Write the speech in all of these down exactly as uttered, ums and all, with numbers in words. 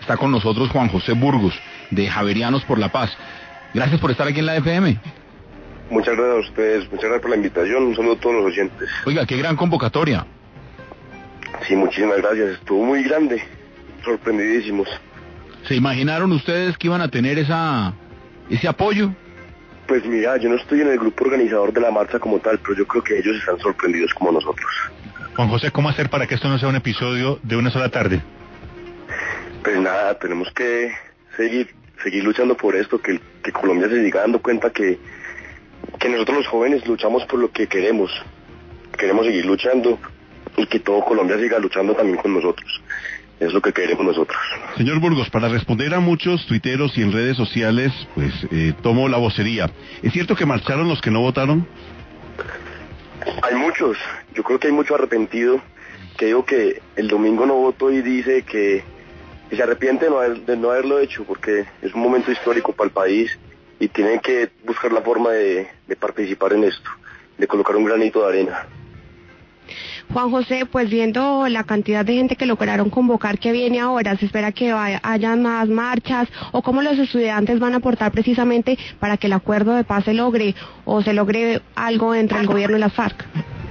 Está con nosotros Juan José Burgos, de Javerianos por la Paz. Gracias por estar aquí en la F M. Muchas gracias a ustedes, muchas gracias por la invitación, un saludo a todos los oyentes. Oiga, qué gran convocatoria. Sí, muchísimas gracias, estuvo muy grande, sorprendidísimos. ¿Se imaginaron ustedes que iban a tener esa ese apoyo? Pues mira, yo no estoy en el grupo organizador de la marcha como tal, pero yo creo que ellos están sorprendidos como nosotros. Juan José, ¿cómo hacer para que esto no sea un episodio de una sola tarde? Pues nada, tenemos que seguir seguir luchando por esto, que, que Colombia se siga dando cuenta que, que nosotros los jóvenes luchamos por lo que queremos. Queremos seguir luchando y que todo Colombia siga luchando también con nosotros. Es lo que queremos nosotros. Señor Burgos, para responder a muchos tuiteros y en redes sociales, pues eh, tomo la vocería. ¿Es cierto que marcharon los que no votaron? Hay muchos, yo creo que hay mucho arrepentido, que digo que el domingo no votó y dice que, que se arrepiente de no, haber, de no haberlo hecho, porque es un momento histórico para el país y tienen que buscar la forma de, de participar en esto, de colocar un granito de arena. Juan José, pues viendo la cantidad de gente que lograron convocar, ¿qué viene ahora? ¿Se espera que vaya, haya más marchas? ¿O cómo los estudiantes van a aportar precisamente para que el acuerdo de paz se logre o se logre algo entre el gobierno y las FARC?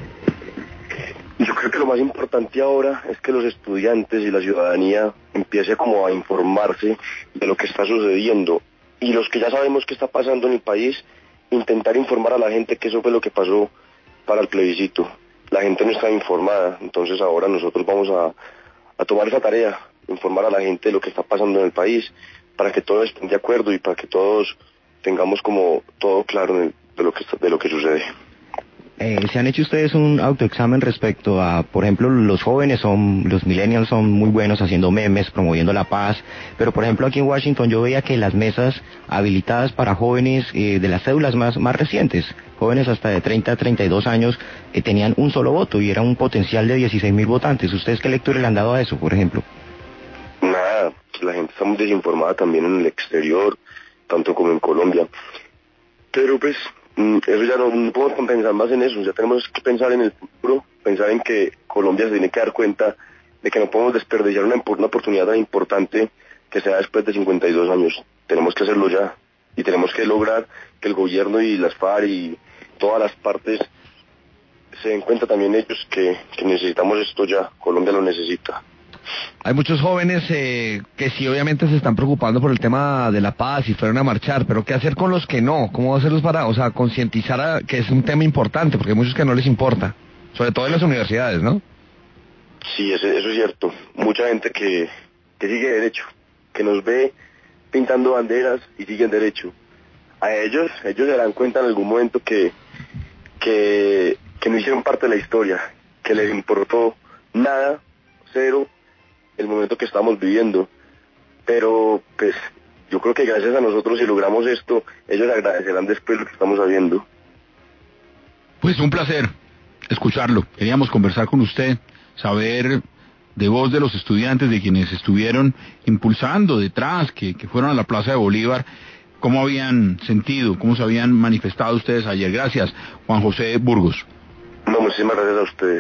Yo creo que lo más importante ahora es que los estudiantes y la ciudadanía empiece como a informarse de lo que está sucediendo. Y los que ya sabemos qué está pasando en el país, intentar informar a la gente que eso fue lo que pasó para el plebiscito. La gente no está informada, entonces ahora nosotros vamos a, a tomar esa tarea, informar a la gente de lo que está pasando en el país, para que todos estén de acuerdo y para que todos tengamos como todo claro de, de, lo, que, de lo que sucede. Eh, ¿Se han hecho ustedes un autoexamen respecto a, por ejemplo, los jóvenes son, los millennials son muy buenos haciendo memes, promoviendo la paz, pero por ejemplo aquí en Washington yo veía que las mesas habilitadas para jóvenes eh, de las cédulas más, más recientes, jóvenes hasta de treinta a treinta y dos años, eh, tenían un solo voto y era un potencial de dieciséis mil votantes. ¿Ustedes qué lectura le han dado a eso, por ejemplo? Nada, la gente está muy desinformada también en el exterior, tanto como en Colombia, pero pues eso ya no, no podemos pensar más en eso, ya tenemos que pensar en el futuro, pensar en que Colombia se tiene que dar cuenta de que no podemos desperdiciar una, una oportunidad tan importante que sea después de cincuenta y dos años. Tenemos que hacerlo ya y tenemos que lograr que el gobierno y las FARC y todas las partes se den cuenta también ellos que, que necesitamos esto ya, Colombia lo necesita. Hay muchos jóvenes eh, que sí obviamente se están preocupando por el tema de la paz y fueron a marchar, pero ¿qué hacer con los que no? ¿Cómo hacerlos para, o sea, concientizar a que es un tema importante? Porque hay muchos que no les importa, sobre todo en las universidades, ¿no? Sí, eso, eso es cierto. Mucha gente que, que sigue derecho, que nos ve pintando banderas y siguen derecho. A ellos, ellos se darán cuenta en algún momento que, que, que no hicieron parte de la historia, que les importó nada, cero, el momento que estamos viviendo, pero pues yo creo que gracias a nosotros si logramos esto, ellos agradecerán después lo que estamos haciendo. Pues un placer escucharlo, queríamos conversar con usted, saber de voz de los estudiantes, de quienes estuvieron impulsando detrás, que, que fueron a la Plaza de Bolívar, cómo habían sentido, cómo se habían manifestado ustedes ayer. Gracias, Juan José Burgos. No, muchísimas gracias a ustedes.